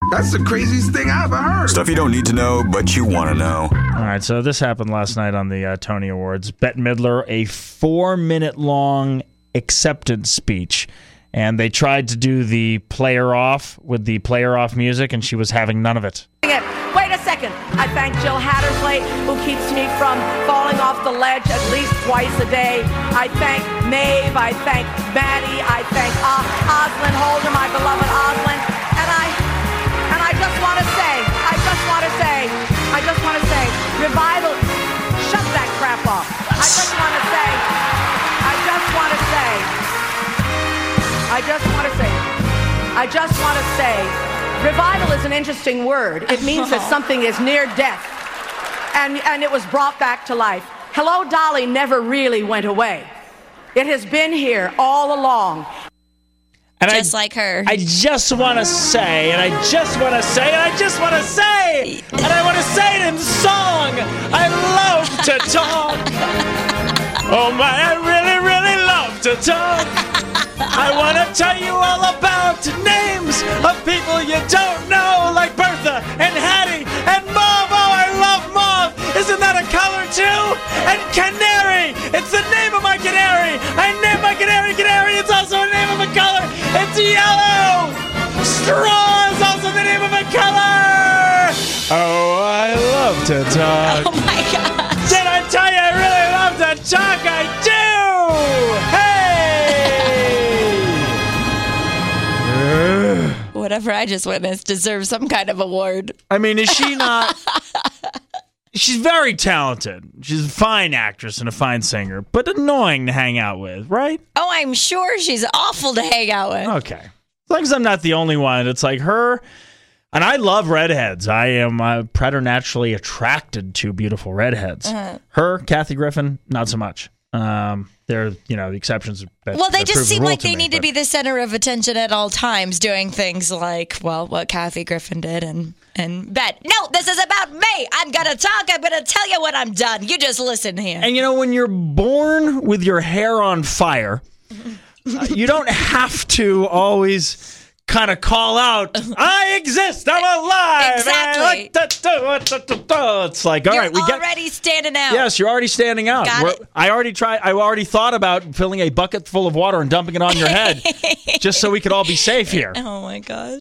That's the craziest thing I ever heard. Stuff you don't need to know, but you want to know. All right, so this happened last night on the Tony Awards. Bette Midler, a 4-minute-long acceptance speech. And they tried to do the player off with the player off music, and she was having none of it. Wait a second. I thank Jill Hattersley, who keeps me from falling off the ledge at least twice a day. I thank Maeve. I thank Maddie. I thank Oslin Holder, my beloved Oslin. And I just want to say, Revival, shut that crap off. I just want to say, revival is an interesting word. It means that something is near death, and it was brought back to life. Hello, Dolly never really went away. It has been here all along. And like her. I just want to say, and I want to say it in song. I love to talk. Oh my, I really, really love to talk. I want to tell you all about names of people you don't know, like Bertha and Hattie and Mauve. Oh, I love Mauve. Isn't that a color too? And Canary. It's the name of my canary. I named my canary Canary. It's also the name of a color. It's yellow. Straw is also the name of a color. Oh, I love to talk. Oh my God. Did I tell you I really love to talk? I do. Whatever I just witnessed deserves some kind of award. I mean, is she not? She's very talented. She's a fine actress and a fine singer, but annoying to hang out with, right? Oh, I'm sure she's awful to hang out with. Okay. As long as I'm not the only one, it's like her. And I love redheads. I am preternaturally attracted to beautiful redheads. Her, Kathy Griffin, not so much. They're, the exceptions. Well, they just seem like they need to be the center of attention at all times, doing things like, what Kathy Griffin did and Bet. No, this is about me. I'm going to talk. I'm going to tell you when I'm done. You just listen here. And, when you're born with your hair on fire, you don't have to always kind of call out, I exist, I'm alive. Exactly. It's like, all right, you're already standing out. Yes, you're already standing out. I already thought about filling a bucket full of water and dumping it on your head just so we could all be safe here. Oh my God.